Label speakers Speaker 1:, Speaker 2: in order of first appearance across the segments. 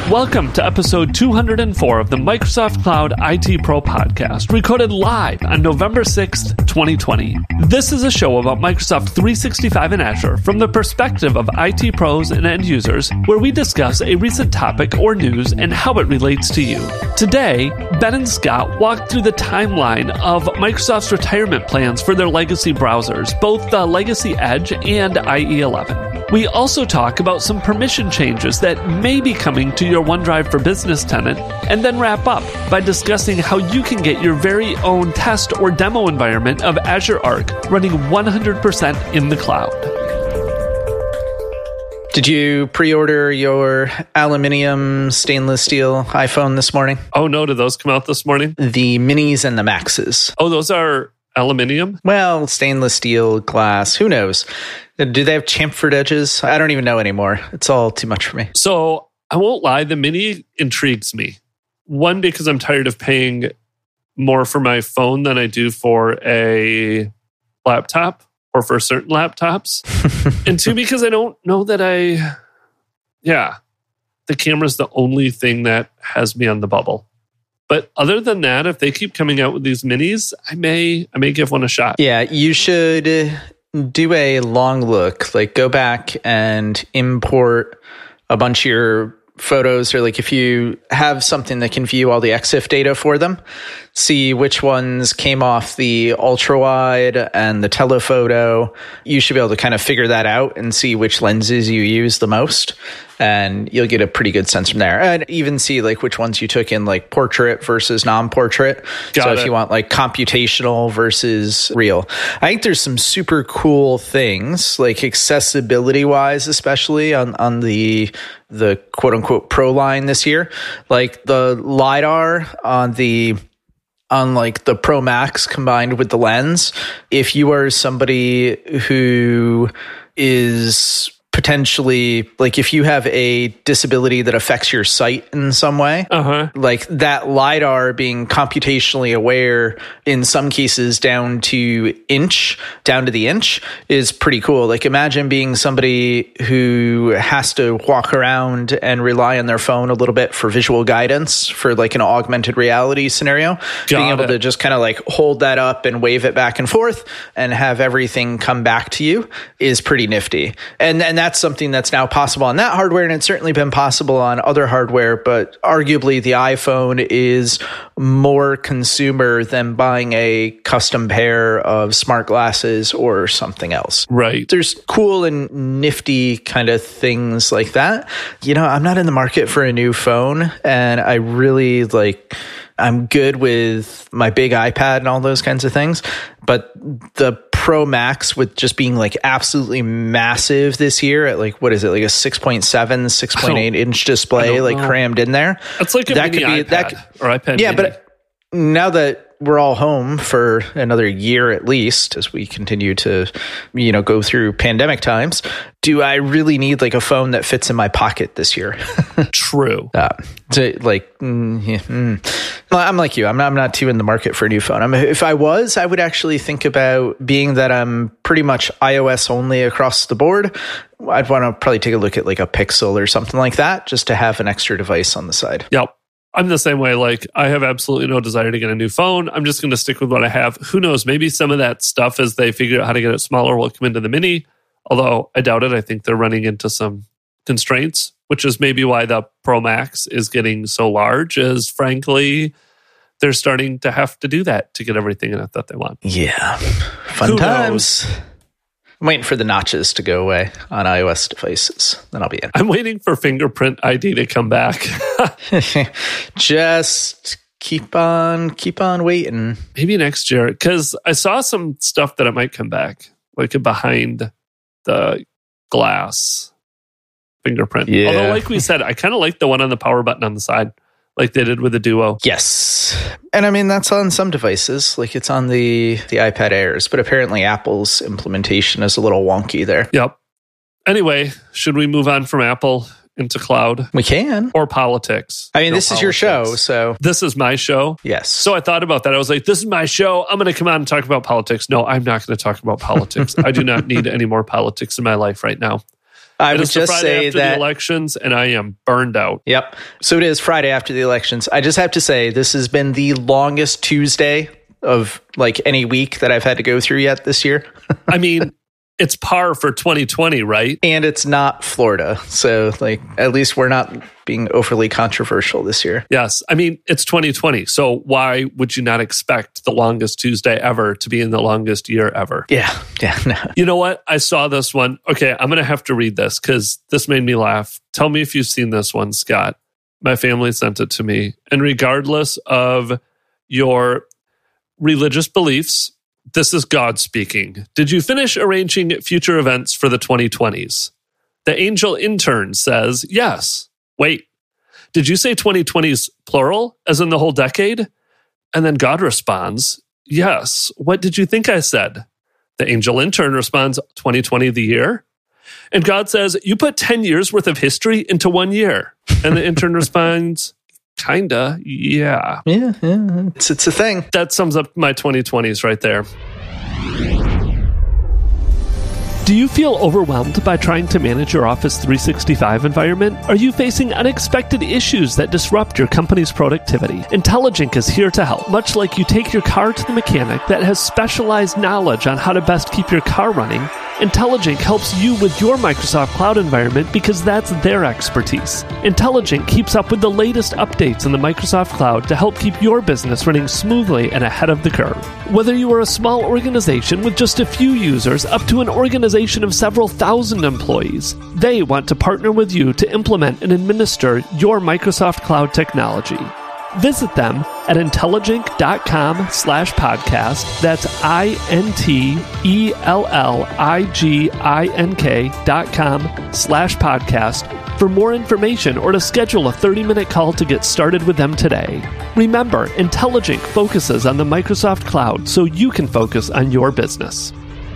Speaker 1: Welcome to episode 204 of the Microsoft Cloud IT Pro podcast, recorded live on November 6th, 2020. This is a show about Microsoft 365 and Azure from the perspective of IT pros and end users, where we discuss a recent topic or news and how it relates to you. Today, Ben and Scott walked through the timeline of Microsoft's retirement plans for their legacy browsers, both the Legacy Edge and IE11. We also talk about some permission changes that may be coming to your OneDrive for Business tenant, and then wrap up by discussing how you can get your very own test or demo environment of Azure Arc running 100% in the cloud.
Speaker 2: Did you pre-order your aluminium stainless steel iPhone this morning?
Speaker 1: Oh no, did those come out this morning?
Speaker 2: The minis and the maxes.
Speaker 1: Oh, those are aluminium?
Speaker 2: Well, stainless steel, glass, who knows? Do they have chamfered edges? I don't even know anymore. It's all too much for me.
Speaker 1: So I won't lie, the mini intrigues me. One, because I'm tired of paying more for my phone than I do for a laptop or for certain laptops. And two, because I don't know that the camera's the only thing that has me on the bubble. But other than that, if they keep coming out with these minis, I may give one a shot.
Speaker 2: Yeah, you should do a long look. Like, go back and import a bunch of your photos, or like if you have something that can view all the EXIF data for them, see which ones came off the ultra wide and the telephoto. You should be able to kind of figure that out and see which lenses you use the most. And you'll get a pretty good sense from there. And even see like which ones you took in like portrait versus non-portrait. If you want like computational versus real. I think there's some super cool things, like accessibility wise, especially on the quote unquote pro line this year. Like the LiDAR on like the Pro Max combined with the lens. If you are somebody who is potentially, like if you have a disability that affects your sight in some way, like that LiDAR being computationally aware in some cases down to the inch is pretty cool. Like imagine being somebody who has to walk around and rely on their phone a little bit for visual guidance for like an augmented reality scenario. Being able to just kind of like hold that up and wave it back and forth and have everything come back to you is pretty nifty. And that's something that's now possible on that hardware, and it's certainly been possible on other hardware, but arguably the iPhone is more consumer than buying a custom pair of smart glasses or something else.
Speaker 1: Right.
Speaker 2: There's cool and nifty kind of things like that. You know, I'm not in the market for a new phone, and I really I'm good with my big iPad and all those kinds of things, but the Pro Max with just being like absolutely massive this year at like, what is it, like a 6.7, 6.8 inch display like crammed in there.
Speaker 1: It's like a mini iPad or iPad
Speaker 2: Yeah,
Speaker 1: mini.
Speaker 2: but now that we're all home for another year at least, as we continue to, go through pandemic times, do I really need like a phone that fits in my pocket this year?
Speaker 1: True.
Speaker 2: I'm like you. I'm not too in the market for a new phone. If I was, I would actually think about, being that I'm pretty much iOS only across the board, I'd want to probably take a look at like a Pixel or something like that, just to have an extra device on the side.
Speaker 1: Yep. I'm the same way. Like, I have absolutely no desire to get a new phone. I'm just going to stick with what I have. Who knows? Maybe some of that stuff, as they figure out how to get it smaller, will come into the mini. Although I doubt it. I think they're running into some constraints, which is maybe why the Pro Max is getting so large, is frankly, they're starting to have to do that to get everything in it that they want.
Speaker 2: Yeah. Fun times. I'm waiting for the notches to go away on iOS devices. Then I'll be in.
Speaker 1: I'm waiting for fingerprint ID to come back.
Speaker 2: Just keep on waiting.
Speaker 1: Maybe next year, because I saw some stuff that it might come back, like behind the glass fingerprint.
Speaker 2: Yeah.
Speaker 1: Although, like we said, I kind of like the one on the power button on the side, like they did with the Duo.
Speaker 2: Yes. And I mean, that's on some devices, like it's on the iPad Airs, but apparently Apple's implementation is a little wonky there.
Speaker 1: Yep. Anyway, should we move on from Apple into cloud?
Speaker 2: We can.
Speaker 1: Or politics?
Speaker 2: I mean, this is your show, so...
Speaker 1: This is my show?
Speaker 2: Yes.
Speaker 1: So I thought about that. I was like, this is my show. I'm going to come on and talk about politics. No, I'm not going to talk about politics. I do not need any more politics in my life right now.
Speaker 2: I
Speaker 1: It
Speaker 2: would
Speaker 1: is the
Speaker 2: just
Speaker 1: Friday
Speaker 2: say
Speaker 1: after
Speaker 2: that
Speaker 1: the elections, and I am burned out.
Speaker 2: Yep. So it is Friday after the elections. I just have to say this has been the longest Tuesday of like any week that I've had to go through yet this year.
Speaker 1: I mean, it's par for 2020, right?
Speaker 2: And it's not Florida. So like at least we're not being overly controversial this year.
Speaker 1: Yes. I mean, it's 2020. So why would you not expect the longest Tuesday ever to be in the longest year ever?
Speaker 2: Yeah. No.
Speaker 1: You know what? I saw this one. Okay, I'm going to have to read this because this made me laugh. Tell me if you've seen this one, Scott. My family sent it to me. And regardless of your religious beliefs, this is God speaking. Did you finish arranging future events for the 2020s? The angel intern says, yes. Wait, did you say 2020s plural, as in the whole decade? And then God responds, yes. What did you think I said? The angel intern responds, 2020 the year? And God says, you put 10 years worth of history into 1 year. And the intern responds, kinda, yeah.
Speaker 2: Yeah. It's a thing.
Speaker 1: That sums up my 2020s right there. Do you feel overwhelmed by trying to manage your Office 365 environment? Are you facing unexpected issues that disrupt your company's productivity? Intelligent is here to help. Much like you take your car to the mechanic that has specialized knowledge on how to best keep your car running, Intelligent helps you with your Microsoft Cloud environment because that's their expertise. Intelligent keeps up with the latest updates in the Microsoft Cloud to help keep your business running smoothly and ahead of the curve. Whether you are a small organization with just a few users up to an organization of several thousand employees, they want to partner with you to implement and administer your Microsoft Cloud technology. Visit them at intelligink.com/podcast. That's INTELLIGINK.com/podcast for more information or to schedule a 30-minute call to get started with them today. Remember, Intelligink focuses on the Microsoft Cloud so you can focus on your business.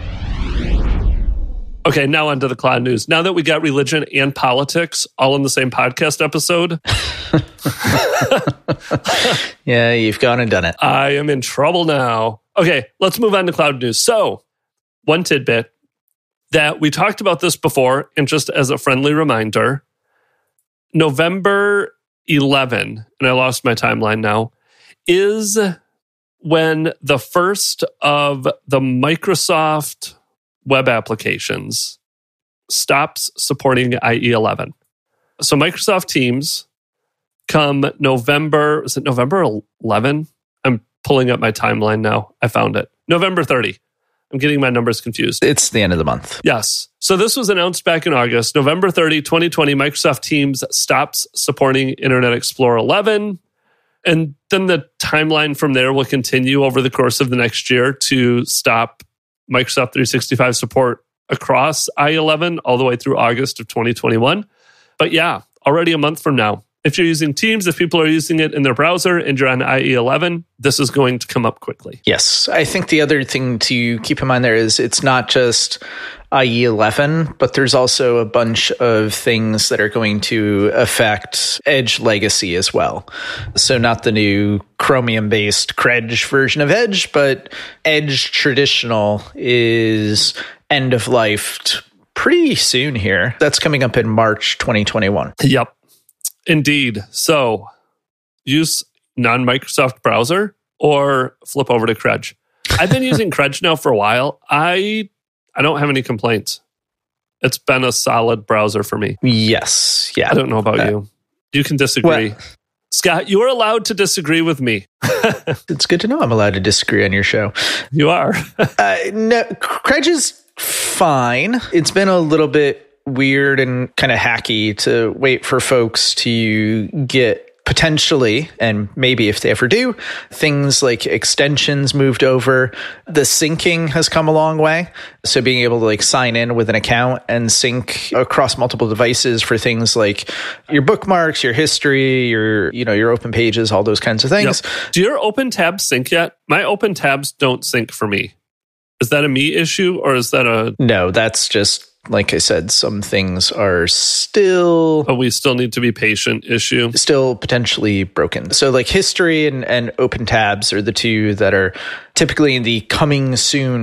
Speaker 1: Okay, now on to the cloud news. Now that we got religion and politics all in the same podcast episode.
Speaker 2: Yeah, you've gone and done it.
Speaker 1: I am in trouble now. Okay, let's move on to cloud news. So, one tidbit that we talked about this before, and just as a friendly reminder, November 11, and I lost my timeline now, is when the first of the Microsoft web applications stops supporting IE 11. So Microsoft Teams come November, is it November 11? I'm pulling up my timeline now. I found it. November 30. I'm getting my numbers confused.
Speaker 2: It's the end of the month.
Speaker 1: Yes. So this was announced back in August. November 30, 2020, Microsoft Teams stops supporting Internet Explorer 11. And then the timeline from there will continue over the course of the next year to stop Microsoft 365 support across IE11 all the way through August of 2021. But yeah, already a month from now. If you're using Teams, if people are using it in their browser and you're on IE11, this is going to come up quickly.
Speaker 2: Yes. I think the other thing to keep in mind there is it's not just IE11, but there's also a bunch of things that are going to affect Edge Legacy as well. So not the new Chromium-based Credge version of Edge, but Edge Traditional is end-of-lifed pretty soon here. That's coming up in March 2021.
Speaker 1: Yep. Indeed. So use non-Microsoft browser or flip over to Credge. I've been using Credge now for a while. I don't have any complaints. It's been a solid browser for me.
Speaker 2: Yes. Yeah.
Speaker 1: I don't know about you. You can disagree. Scott, you are allowed to disagree with me.
Speaker 2: It's good to know I'm allowed to disagree on your show.
Speaker 1: You are.
Speaker 2: No, Credge is fine. It's been a little bit weird and kind of hacky to wait for folks to get potentially, and maybe if they ever do, things like extensions moved over. The syncing has come a long way. So being able to like sign in with an account and sync across multiple devices for things like your bookmarks, your history, your open pages, all those kinds of things.
Speaker 1: Yep. Do your open tabs sync yet? My open tabs don't sync for me. Is that a me issue or is that a...
Speaker 2: No, that's just, like I said, some things are still...
Speaker 1: Oh, we still need to be patient issue.
Speaker 2: Still potentially broken. So like history and open tabs are the two that are typically in the coming soon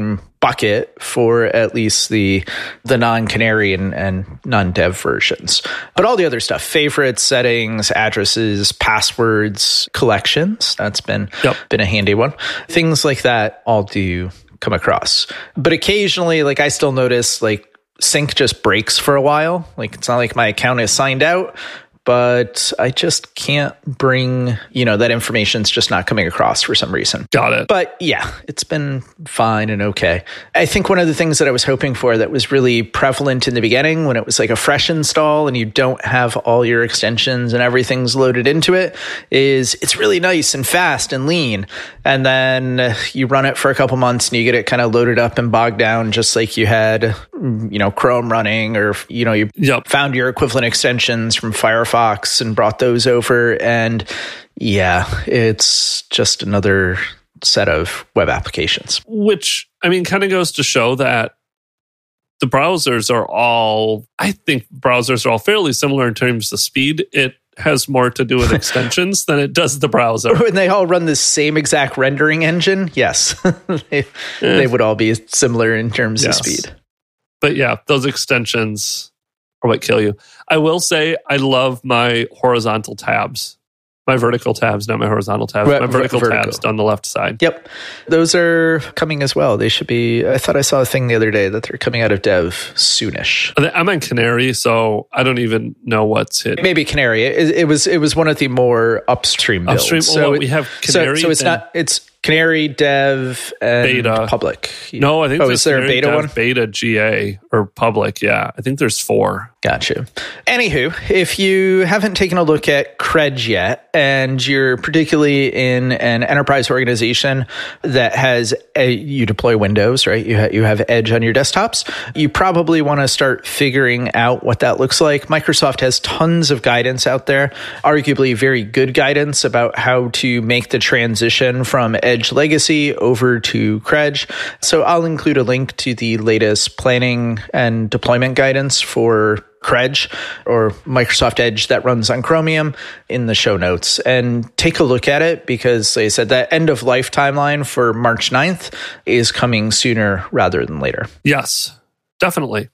Speaker 2: bucket for at least the non-canary and non-dev versions. But all the other stuff, favorites, settings, addresses, passwords, collections, that's been a handy one. Things like that all do come across. But occasionally, like I still notice like sync just breaks for a while. Like it's not like my account is signed out, but I just can't bring, that information's just not coming across for some reason.
Speaker 1: Got it.
Speaker 2: But yeah, it's been fine and okay. I think one of the things that I was hoping for that was really prevalent in the beginning when it was like a fresh install and you don't have all your extensions and everything's loaded into it is it's really nice and fast and lean. And then you run it for a couple months and you get it kind of loaded up and bogged down just like you had, Chrome running or, you found your equivalent extensions from Firefox and brought those over. And yeah, it's just another set of web applications.
Speaker 1: Which, kind of goes to show that the browsers are all fairly similar in terms of speed. It has more to do with extensions than it does the browser.
Speaker 2: When they all run the same exact rendering engine, yes, they would all be similar in terms of speed.
Speaker 1: But yeah, those extensions are what kill you. I will say I love my horizontal tabs. My vertical tabs, not my horizontal tabs. My vertical tabs on the left side.
Speaker 2: Yep. Those are coming as well. They should be, I thought I saw a thing the other day that they're coming out of dev soonish.
Speaker 1: I'm on Canary, so I don't even know what's hit.
Speaker 2: Maybe Canary. It was one of the more upstream builds.
Speaker 1: We have Canary.
Speaker 2: So it's Canary, Dev, and
Speaker 1: Beta.
Speaker 2: Public.
Speaker 1: No, I think
Speaker 2: is there a beta one?
Speaker 1: Beta, GA, or Public, yeah. I think there's 4.
Speaker 2: Gotcha. Anywho, if you haven't taken a look at Credge yet, and you're particularly in an enterprise organization that has, you deploy Windows, right? You have Edge on your desktops. You probably want to start figuring out what that looks like. Microsoft has tons of guidance out there, arguably very good guidance about how to make the transition from Edge Legacy over to Credge. So I'll include a link to the latest planning and deployment guidance for Credge or Microsoft Edge that runs on Chromium in the show notes, and take a look at it because, like I said, that end of life timeline for March 9th is coming sooner rather than later.
Speaker 1: Yes, definitely.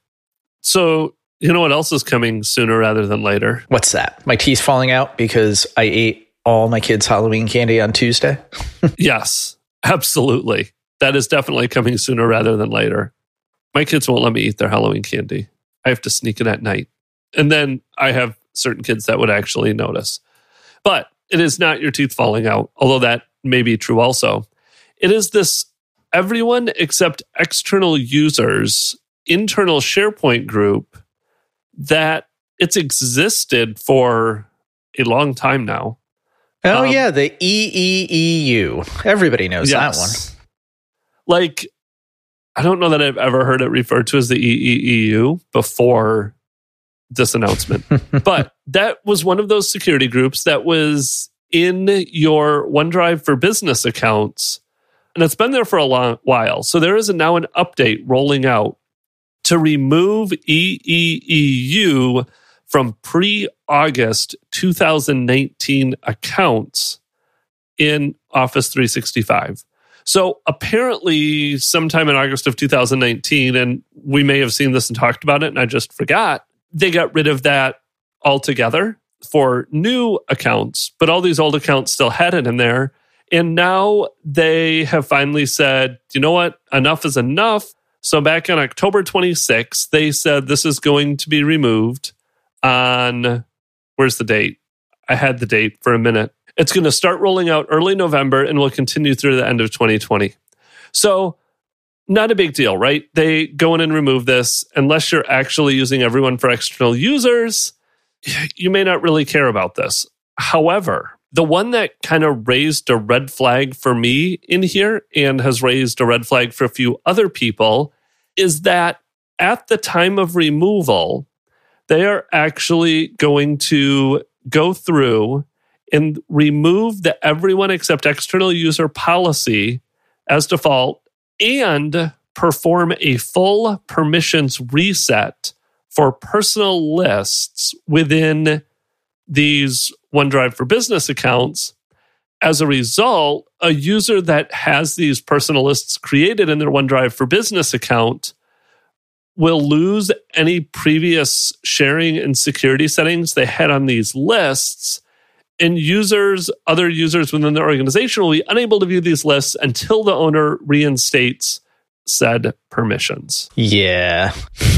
Speaker 1: So you know what else is coming sooner rather than later?
Speaker 2: What's that? My teeth falling out because I ate all my kids' Halloween candy on Tuesday?
Speaker 1: Yes, absolutely. That is definitely coming sooner rather than later. My kids won't let me eat their Halloween candy. I have to sneak it at night. And then I have certain kids that would actually notice. But it is not your teeth falling out, although that may be true also. It is this everyone except external users internal SharePoint group that it's existed for a long time now.
Speaker 2: Oh, yeah, the EEEU. Everybody knows that one.
Speaker 1: Like, I don't know that I've ever heard it referred to as the EEEU before this announcement. But that was one of those security groups that was in your OneDrive for Business accounts. And it's been there for a long while. So there is now an update rolling out to remove EEEU from pre-August 2019 accounts in Office 365. So apparently sometime in August of 2019, and we may have seen this and talked about it and I just forgot, they got rid of that altogether for new accounts, but all these old accounts still had it in there. And now they have finally said, you know what, enough is enough. So back on October 26th, they said this is going to be removed on, where's the date? I had the date for a minute. It's going to start rolling out early November and will continue through the end of 2020. So not a big deal, right? They go in and remove this. Unless you're actually using everyone for external users, you may not really care about this. However, the one that kind of raised a red flag for me in here and has raised a red flag for a few other people is that at the time of removal, they are actually going to go through and remove the everyone except external user policy as default and perform a full permissions reset for personal lists within these OneDrive for Business accounts as a result, a user that has these personal lists created in their OneDrive for Business account will lose any previous sharing and security settings they had on these lists. And other users within their organization will be unable to view these lists until the owner reinstates said permissions.
Speaker 2: Yeah.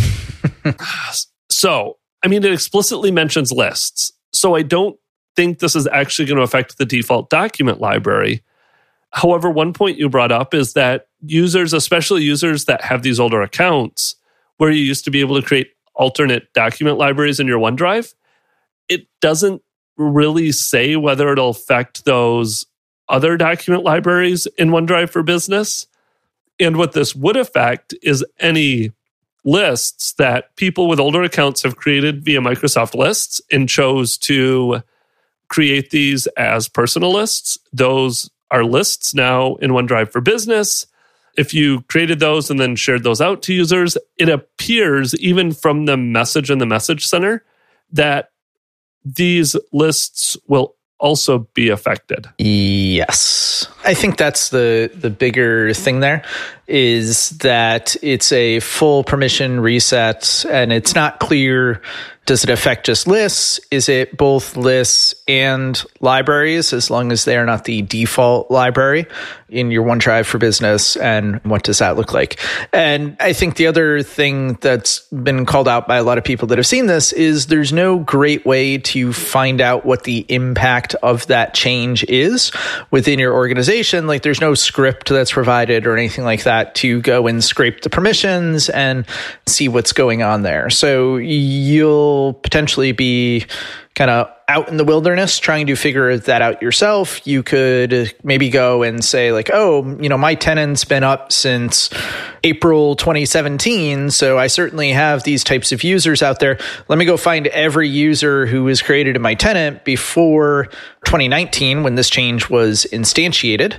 Speaker 1: So, it explicitly mentions lists. So I don't think this is actually going to affect the default document library. However, one point you brought up is that users, especially users that have these older accounts, where you used to be able to create alternate document libraries in your OneDrive, it doesn't really say whether it'll affect those other document libraries in OneDrive for Business. And what this would affect is any lists that people with older accounts have created via Microsoft Lists and chose to create these as personal lists. Those are lists now in OneDrive for Business. If you created those and then shared those out to users, it appears even from the message in the message center that these lists will also be affected.
Speaker 2: Yes. I think that's the bigger thing there, is that it's a full permission reset and it's not clear. Does it affect just lists? Is it both lists and libraries, as long as they are not the default library in your OneDrive for Business? And what does that look like? And I think the other thing that's been called out by a lot of people that have seen this is there's no great way to find out what the impact of that change is within your organization. Like, there's no script that's provided or anything like that to go and scrape the permissions and see what's going on there. So you'll potentially be kind of out in the wilderness trying to figure that out yourself. You could maybe go and say like, oh, my tenant's been up since April 2017, so I certainly have these types of users out there. Let me go find every user who was created in my tenant before 2019 when this change was instantiated,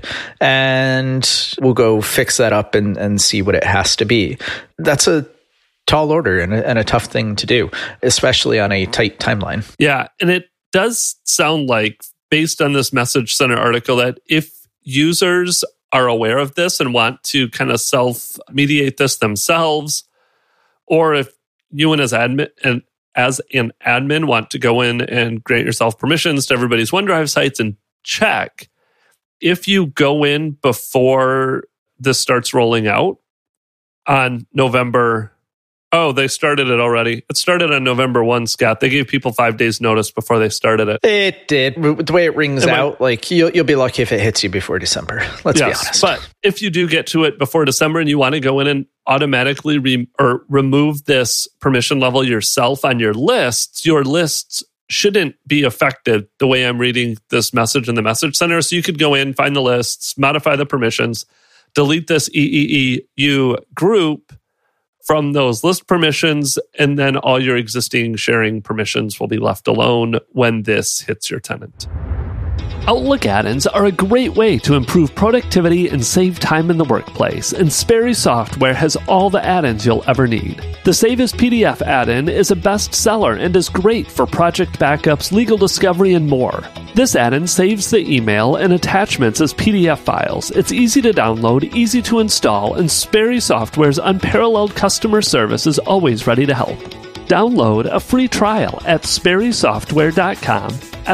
Speaker 2: and we'll go fix that up and see what it has to be. That's a tall order and a tough thing to do, especially on a tight timeline.
Speaker 1: Yeah, and it does sound like, based on this Message Center article, that if users are aware of this and want to kind of self-mediate this themselves, or if you as an admin want to go in and grant yourself permissions to everybody's OneDrive sites and check, if you go in before this starts rolling out on November... Oh, they started it already. It started on November 1, Scott. They gave people 5 days notice before they started it.
Speaker 2: It did. The way it rings out, like you'll be lucky if it hits you before December. Let's be honest.
Speaker 1: But if you do get to it before December and you want to go in and automatically remove this permission level yourself on your lists shouldn't be affected the way I'm reading this message in the Message Center. So you could go in, find the lists, modify the permissions, delete this EEEU group from those list permissions, and then all your existing sharing permissions will be left alone when this hits your tenant.
Speaker 3: Outlook add-ins are a great way to improve productivity and save time in the workplace, and Sperry Software has all the add-ins you'll ever need. The Save as PDF add-in is a bestseller and is great for project backups, legal discovery, and more. This add-in saves the email and attachments as PDF files. It's easy to download, easy to install, and Sperry Software's unparalleled customer service is always ready to help. Download a free trial at sperrysoftware.com,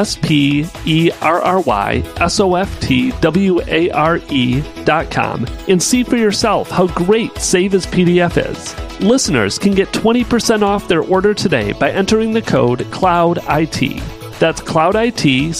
Speaker 3: SPERRYSOFTWARE.com, and see for yourself how great Save as PDF is. Listeners can get 20% off their order today by entering the code CLOUDIT. That's CLOUDIT,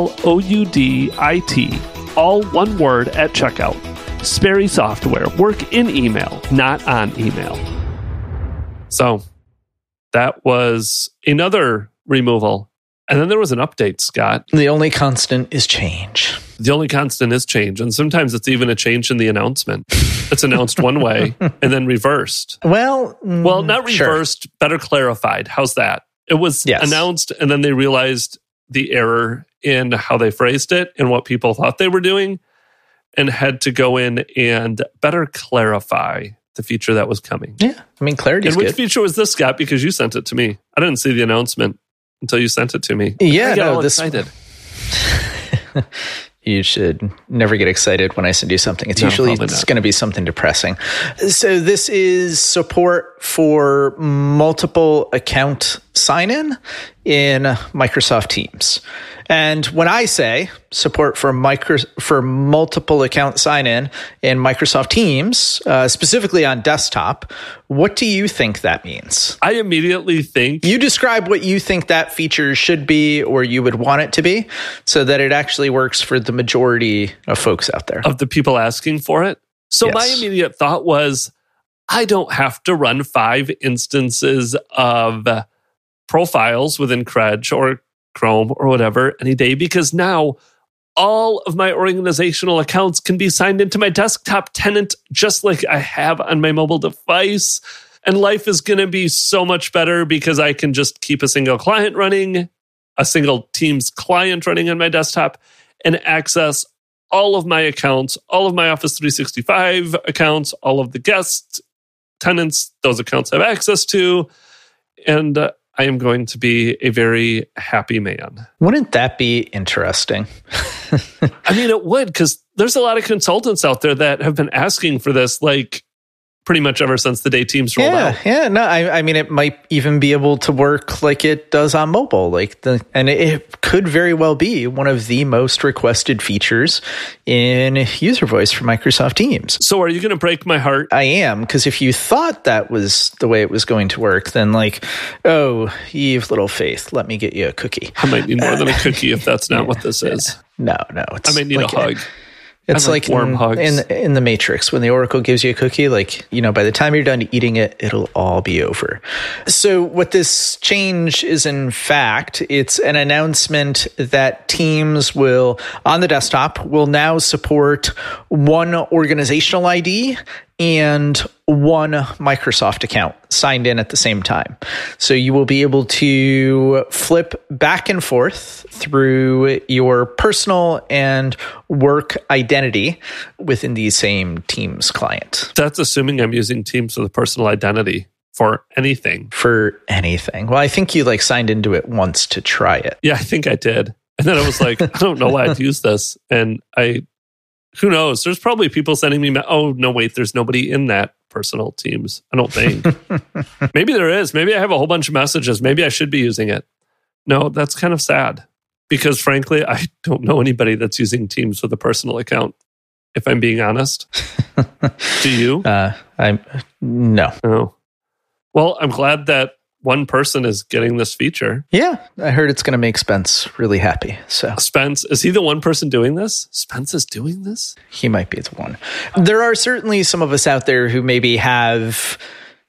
Speaker 3: CLOUDIT, all one word at checkout. Sperry Software, work in email, not on email.
Speaker 1: So that was another removal. And then there was an update, Scott.
Speaker 2: The only constant is change.
Speaker 1: The only constant is change. And sometimes it's even a change in the announcement. It's announced one way and then reversed.
Speaker 2: Well,
Speaker 1: not reversed, sure. Better clarified. How's that? It was announced and then they realized the error in how they phrased it and what people thought they were doing, and had to go in and better clarify the feature that was coming.
Speaker 2: Yeah, I mean, clarity is good.
Speaker 1: And which feature was this, Scott? Because you sent it to me. I didn't see the announcement until you sent it to me.
Speaker 2: Yeah,
Speaker 1: I got all excited.
Speaker 2: you should never get excited when I send you something. It's usually going to be something depressing. So this is support for multiple account sign-in in Microsoft Teams. And when I say support for multiple account sign-in in Microsoft Teams, specifically on desktop, what do you think that means?
Speaker 3: I immediately think...
Speaker 2: You describe what you think that feature should be or you would want it to be so that it actually works for the majority of folks out there.
Speaker 3: Of the people asking for it. So
Speaker 2: Yes.
Speaker 3: My immediate thought was, I don't have to run 5 instances of profiles within Credge or Chrome or whatever any day, because now all of my organizational accounts can be signed into my desktop tenant just like I have on my mobile device. And life is going to be so much better because I can just keep a single client running, a single Teams client running on my desktop, and access all of my accounts, all of my Office 365 accounts, all of the guest tenants those accounts have access to. And I am going to be a very happy man.
Speaker 2: Wouldn't that be interesting?
Speaker 3: I mean, it would, because there's a lot of consultants out there that have been asking for this, like, pretty much ever since the day Teams rolled out.
Speaker 2: Yeah, no, I mean, it might even be able to work like it does on mobile. And it could very well be one of the most requested features in user voice for Microsoft Teams.
Speaker 3: So are you going to break my heart?
Speaker 2: I am, because if you thought that was the way it was going to work, then oh, Eve, little faith, let me get you a cookie.
Speaker 3: I might need more than a cookie if that's not what this is.
Speaker 2: No.
Speaker 3: I might need a hug.
Speaker 2: It's like
Speaker 3: warm hugs.
Speaker 2: in the Matrix, when the Oracle gives you a cookie, by the time you're done eating it, it'll all be over. So what this change is, in fact, it's an announcement that Teams on the desktop, will now support one organizational ID and one Microsoft account signed in at the same time. So you will be able to flip back and forth through your personal and work identity within the same Teams client.
Speaker 3: That's assuming I'm using Teams with a personal identity for anything.
Speaker 2: For anything. Well, I think you signed into it once to try it.
Speaker 3: Yeah, I think I did. And then I was like, I don't know why I'd use this. And who knows? There's probably people sending me, oh, no, wait, there's nobody in that personal Teams. I don't think. Maybe there is. Maybe I have a whole bunch of messages. Maybe I should be using it. No, that's kind of sad. Because frankly, I don't know anybody that's using Teams with a personal account, if I'm being honest. Do you?
Speaker 2: No.
Speaker 3: Oh. Well, I'm glad that one person is getting this feature.
Speaker 2: Yeah, I heard it's going to make Spence really happy. So
Speaker 3: Spence, is he the one person doing this? Spence is doing this?
Speaker 2: He might be the one. There are certainly some of us out there who maybe have...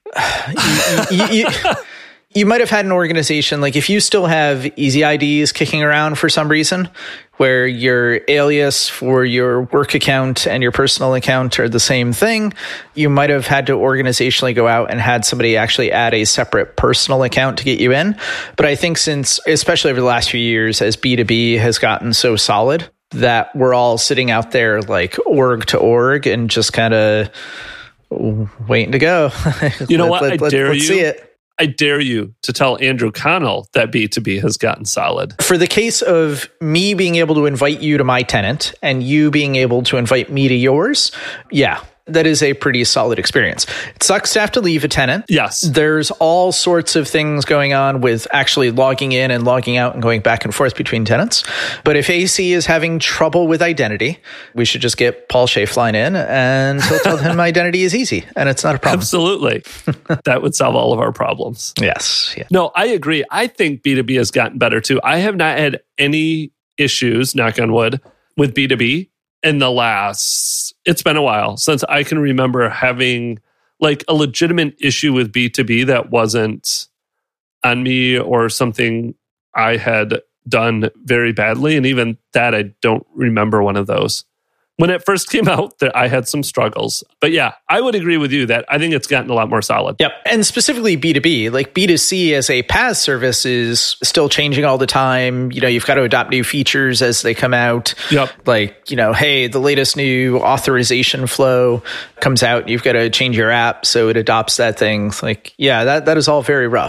Speaker 2: You might have had an organization, if you still have easy IDs kicking around for some reason, where your alias for your work account and your personal account are the same thing, you might have had to organizationally go out and had somebody actually add a separate personal account to get you in. But I think since, especially over the last few years, as B2B has gotten so solid, that we're all sitting out there org to org and just kind of waiting to go.
Speaker 3: You know what?
Speaker 2: Let's see it.
Speaker 3: I dare you to tell Andrew Connell that B2B has gotten solid.
Speaker 2: For the case of me being able to invite you to my tenant and you being able to invite me to yours, yeah, that is a pretty solid experience. It sucks to have to leave a tenant.
Speaker 3: Yes.
Speaker 2: There's all sorts of things going on with actually logging in and logging out and going back and forth between tenants. But if AC is having trouble with identity, we should just get Paul Schaefline in and he'll tell him identity is easy and it's not a problem.
Speaker 3: Absolutely. That would solve all of our problems.
Speaker 2: Yes. Yeah.
Speaker 3: No, I agree. I think B2B has gotten better too. I have not had any issues, knock on wood, with B2B in the last, it's been a while since I can remember having a legitimate issue with B2B that wasn't on me or something I had done very badly. And even that, I don't remember one of those. When it first came out, I had some struggles. But yeah, I would agree with you that I think it's gotten a lot more solid.
Speaker 2: Yep. And specifically B2B, B2C as a PaaS service is still changing all the time. You've got to adopt new features as they come out.
Speaker 3: Yep.
Speaker 2: Hey, the latest new authorization flow comes out. You've got to change your app so it adopts that thing. That is all very rough.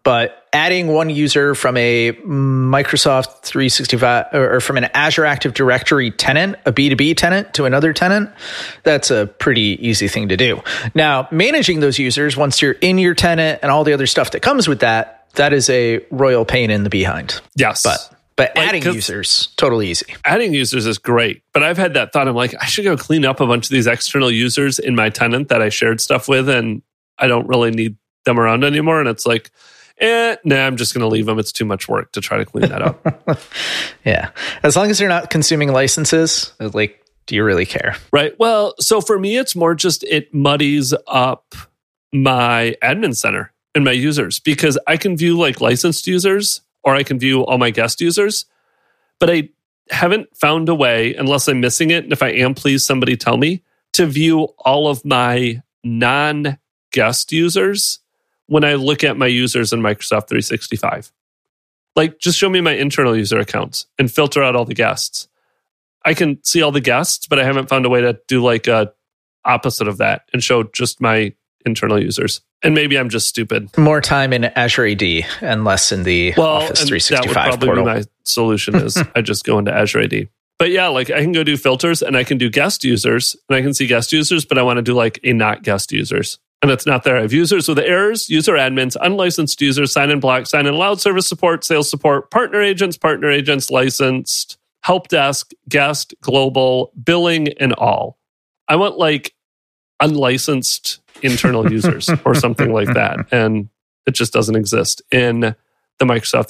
Speaker 2: But adding one user from a Microsoft 365 or from an Azure Active Directory tenant, a B2B tenant to another tenant, that's a pretty easy thing to do. Now, managing those users once you're in your tenant and all the other stuff that comes with that is a royal pain in the behind.
Speaker 3: Yes.
Speaker 2: But adding users, totally easy.
Speaker 3: Adding users is great. But I've had that thought. I'm like, I should go clean up a bunch of these external users in my tenant that I shared stuff with, and I don't really need them around anymore. And it's like, I'm just going to leave them. It's too much work to try to clean that up.
Speaker 2: Yeah. As long as they're not consuming licenses, like, do you really care?
Speaker 3: Right. Well, so for me, it's more just it muddies up my admin center and my users, because I can view like licensed users or I can view all my guest users, but I haven't found a way, unless I'm missing it, and if I am, please somebody tell me, to view all of my non-guest users when I look at my users in Microsoft 365. Like, just show me my internal user accounts and filter out all the guests. I can see all the guests, but I haven't found a way to do like a opposite of that and show just my internal users. And maybe I'm just stupid.
Speaker 2: More time in Azure AD and less in the Office 365
Speaker 3: that would probably
Speaker 2: portal.
Speaker 3: be my solution is I just go into Azure AD. But yeah, like I can go do filters and I can do guest users and I can see guest users, but I want to do like a not guest users. And it's not there. I have users with errors, user admins, unlicensed users, sign in block, sign in allowed, service support, sales support, partner agents, licensed, help desk, guest, global, billing, and all. I want like unlicensed internal users or something like that. And it just doesn't exist in the Microsoft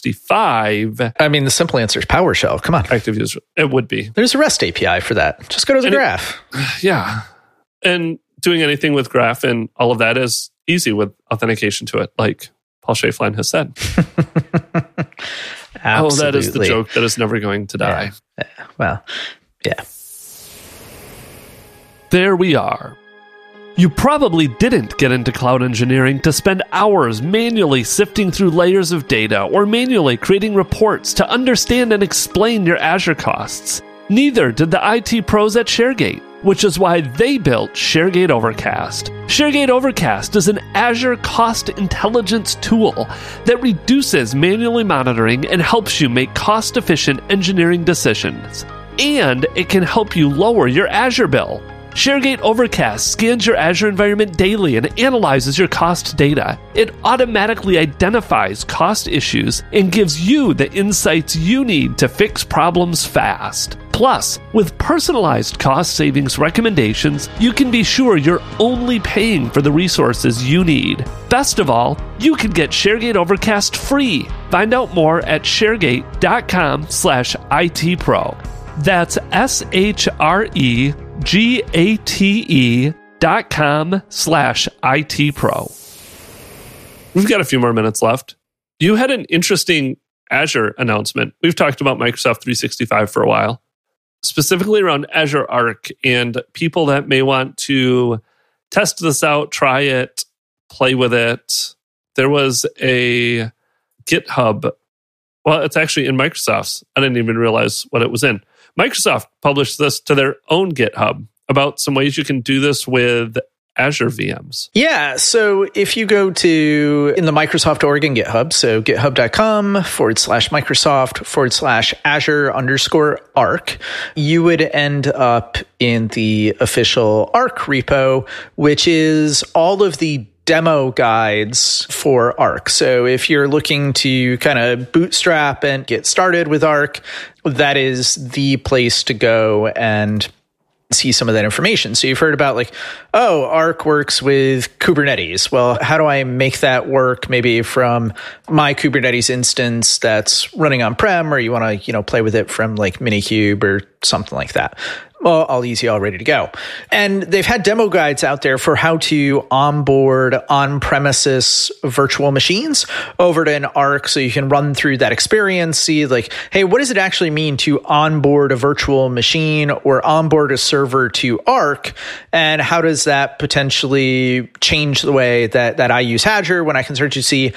Speaker 3: 365.
Speaker 2: I mean, the simple answer is PowerShell. Come on.
Speaker 3: Active user. It would be.
Speaker 2: There's a REST API for that. Just go to the graph.
Speaker 3: Yeah. And doing anything with Graph and all of that is easy with authentication to it, like Paul Schaeflein has said.
Speaker 2: Absolutely.
Speaker 3: Oh, that is the joke that is never going to die.
Speaker 2: Yeah. Well, yeah.
Speaker 3: There we are. You probably didn't get into cloud engineering to spend hours manually sifting through layers of data or manually creating reports to understand and explain your Azure costs. Neither did the IT pros at ShareGate, which is why they built ShareGate Overcast. ShareGate Overcast is an Azure cost intelligence tool that reduces manually monitoring and helps you make cost-efficient engineering decisions. And it can help you lower your Azure bill. ShareGate Overcast scans your Azure environment daily and analyzes your cost data. It automatically identifies cost issues and gives you the insights you need to fix problems fast. Plus, with personalized cost savings recommendations, you can be sure you're only paying for the resources you need. Best of all, you can get ShareGate Overcast free. Find out more at sharegate.com/ITPro. That's ShareGate.com/ITPro. We've got a few more minutes left. You had an interesting Azure announcement. We've talked about Microsoft 365 for a while, specifically around Azure Arc and people that may want to test this out, try it, play with it. There was a GitHub. Well, it's actually in Microsoft's. I didn't even realize what it was in. Microsoft published this to their own GitHub about some ways you can do this with Azure VMs.
Speaker 2: Yeah. So if you go to in the Microsoft Oregon GitHub, so github.com/Microsoft/Azure_Arc, you would end up in the official Arc repo, which is all of the demo guides for Arc. So if you're looking to kind of bootstrap and get started with Arc, that is the place to go and see some of that information. So you've heard about like, oh, Arc works with Kubernetes. Well, how do I make that work maybe from my Kubernetes instance that's running on-prem, or you want to, play with it from like Minikube or something like that? Well, all easy, all ready to go. And they've had demo guides out there for how to onboard on-premises virtual machines over to an Arc, so you can run through that experience, see like, hey, what does it actually mean to onboard a virtual machine or onboard a server to Arc? And how does that potentially change the way that I use Azure when I can start to see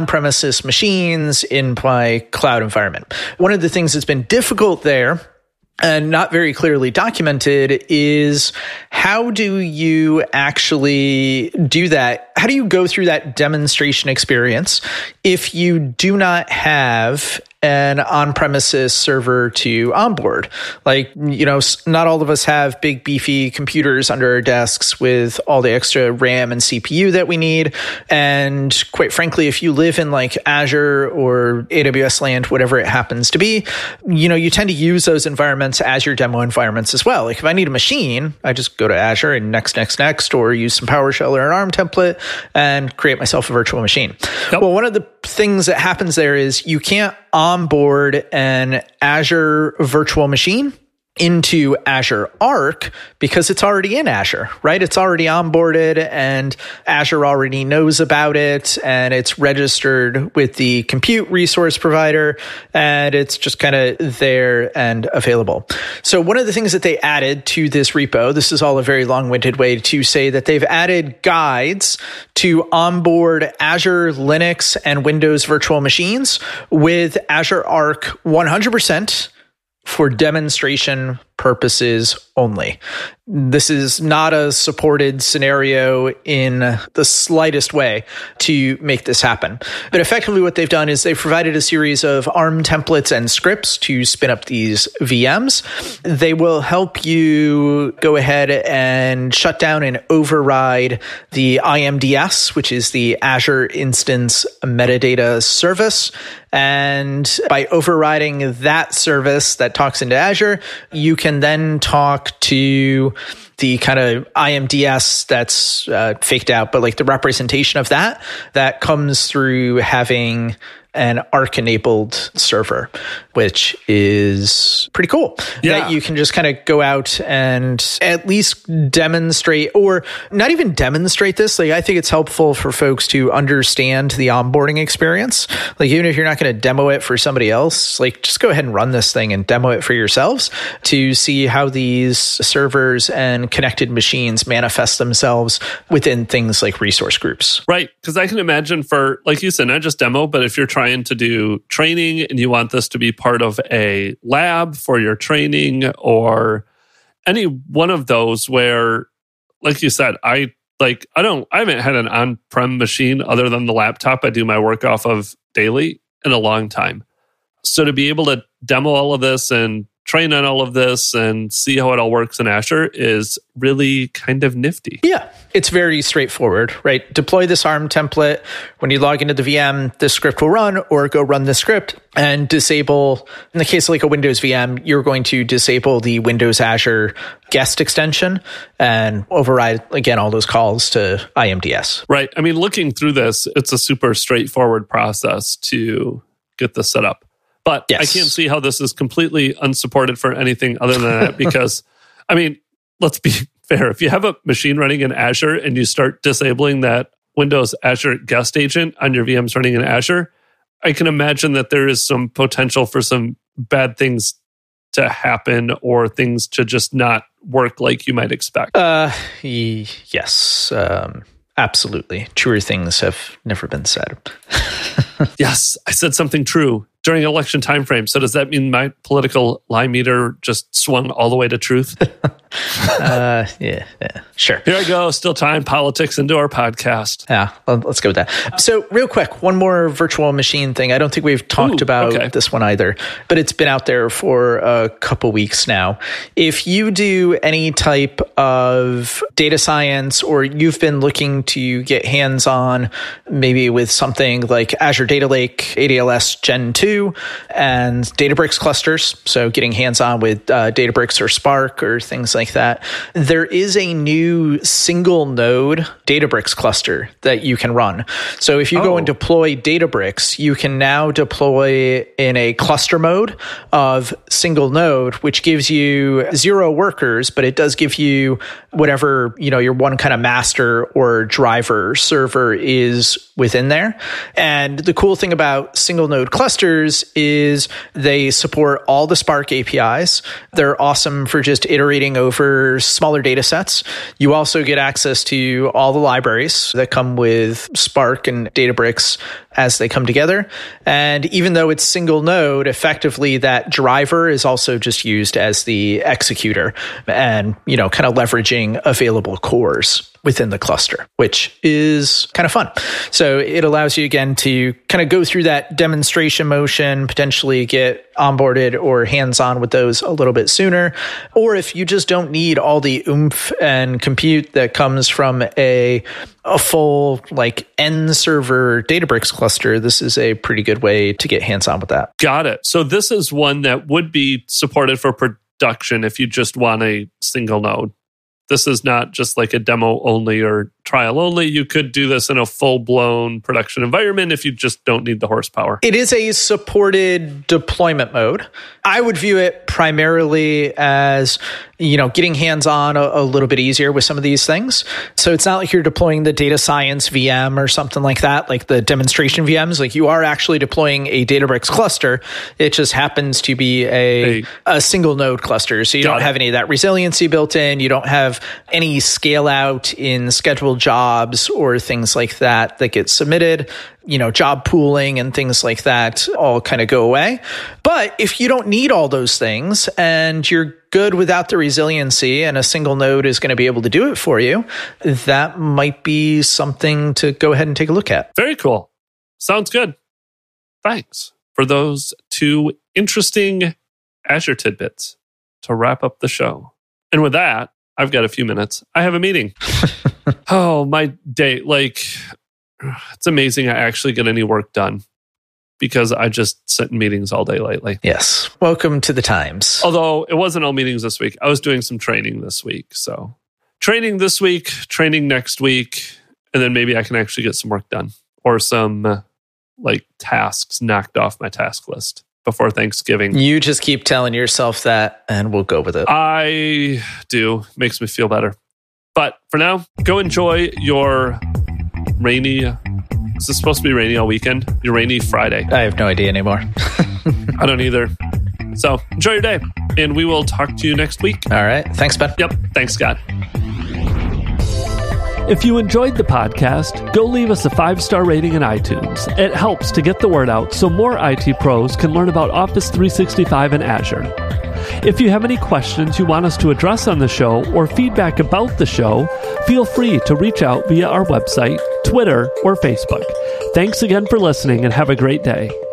Speaker 2: on-premises machines in my cloud environment? One of the things that's been difficult there and not very clearly documented is how do you actually do that? How do you go through that demonstration experience if you do not have an on-premises server to onboard? Like, not all of us have big, beefy computers under our desks with all the extra RAM and CPU that we need. And quite frankly, if you live in like Azure or AWS land, whatever it happens to be, you tend to use those environments as your demo environments as well. Like if I need a machine, I just go to Azure and next, or use some PowerShell or an ARM template and create myself a virtual machine. Yep. Well, one of the things that happens there is you can't onboard an Azure virtual machine into Azure Arc because it's already in Azure, right? It's already onboarded and Azure already knows about it and it's registered with the compute resource provider and it's just kind of there and available. So one of the things that they added to this repo, this is all a very long-winded way to say that they've added guides to onboard Azure Linux and Windows virtual machines with Azure Arc 100%. For demonstration purposes only. This is not a supported scenario in the slightest way to make this happen. But effectively what they've done is they've provided a series of ARM templates and scripts to spin up these VMs. They will help you go ahead and shut down and override the IMDS, which is the Azure Instance Metadata Service. And by overriding that service that talks into Azure, you can then talk to the kind of IMDS that's faked out, but like the representation of that comes through having an Arc-enabled server, which is pretty cool. Yeah. That you can just kind of go out and at least demonstrate, or not even demonstrate this. Like, I think it's helpful for folks to understand the onboarding experience. Like, even if you're not going to demo it for somebody else, like, just go ahead and run this thing and demo it for yourselves to see how these servers and connected machines manifest themselves within things like resource groups.
Speaker 3: Right. Because I can imagine for, like you said, not just demo, but if you're trying to do training and you want this to be part of a lab for your training or any one of those where, like you said, I haven't had an on-prem machine other than the laptop I do my work off of daily in a long time. So to be able to demo all of this and train on all of this and see how it all works in Azure is really kind of nifty.
Speaker 2: Yeah, it's very straightforward, right? Deploy this ARM template. When you log into the VM, this script will run, or go run this script and disable, in the case of like a Windows VM, you're going to disable the Windows Azure guest extension and override, again, all those calls to IMDS.
Speaker 3: Right. I mean, looking through this, it's a super straightforward process to get this set up. But yes. I can't see how this is completely unsupported for anything other than that because, I mean, let's be fair. If you have a machine running in Azure and you start disabling that Windows Azure guest agent on your VMs running in Azure, I can imagine that there is some potential for some bad things to happen or things to just not work like you might expect.
Speaker 2: Yes, absolutely. Truer things have never been said.
Speaker 3: Yes, I said something true during election time frame. So does that mean my political lie meter just swung all the way to truth?
Speaker 2: Yeah, sure.
Speaker 3: Here I go, still tying politics into our podcast.
Speaker 2: Yeah, well, let's go with that. So real quick, one more virtual machine thing. I don't think we've talked about this one either, but it's been out there for a couple weeks now. If you do any type of data science or you've been looking to get hands-on maybe with something like Azure Data Lake, ADLS Gen 2, and Databricks clusters, so getting hands-on with Databricks or Spark or things like that, there is a new single node Databricks cluster that you can run. So if you go and deploy Databricks, you can now deploy in a cluster mode of single node, which gives you 0 workers, but it does give you whatever, your one kind of master or driver server is within there. And the cool thing about single node clusters is they support all the Spark APIs. They're awesome for just iterating over smaller data sets. You also get access to all the libraries that come with Spark and Databricks as they come together. And even though it's single node, effectively that driver is also just used as the executor and, kind of leveraging available cores within the cluster, which is kind of fun. So it allows you, again, to kind of go through that demonstration motion, potentially get onboarded or hands-on with those a little bit sooner. Or if you just don't need all the oomph and compute that comes from a full end server Databricks cluster, this is a pretty good way to get hands-on with that.
Speaker 1: Got it. So this is one that would be supported for production if you just want a single node. This is not just like a demo only or trial only. You could do this in a full-blown production environment if you just don't need the horsepower.
Speaker 2: It is a supported deployment mode. I would view it primarily as, getting hands-on a little bit easier with some of these things. So it's not like you're deploying the data science VM or something like that, like the demonstration VMs. Like you are actually deploying a Databricks cluster. It just happens to be a single node cluster. So you don't have any of that resiliency built in. You don't have any scale out in scheduled jobs or things like that get submitted. Job pooling and things like that all kind of go away. But if you don't need all those things and you're good without the resiliency and a single node is going to be able to do it for you, that might be something to go ahead and take a look at.
Speaker 1: Very cool. Sounds good. Thanks for those two interesting Azure tidbits to wrap up the show. And with that, I've got a few minutes. I have a meeting. Oh, my day. It's amazing I actually get any work done because I just sit in meetings all day lately.
Speaker 2: Yes. Welcome to the times.
Speaker 1: Although it wasn't all meetings this week. I was doing some training this week. So training this week, training next week, and then maybe I can actually get some work done or some tasks knocked off my task list before Thanksgiving.
Speaker 2: You just keep telling yourself that and we'll go with it.
Speaker 1: I do. Makes me feel better. But for now, go enjoy your rainy... Is this supposed to be rainy all weekend? Your rainy Friday.
Speaker 2: I have no idea anymore.
Speaker 1: I don't either. So enjoy your day. And we will talk to you next week.
Speaker 2: All right. Thanks, Ben.
Speaker 1: Yep. Thanks, Scott.
Speaker 3: If you enjoyed the podcast, go leave us a 5-star rating in iTunes. It helps to get the word out so more IT pros can learn about Office 365 and Azure. If you have any questions you want us to address on the show or feedback about the show, feel free to reach out via our website, Twitter, or Facebook. Thanks again for listening and have a great day.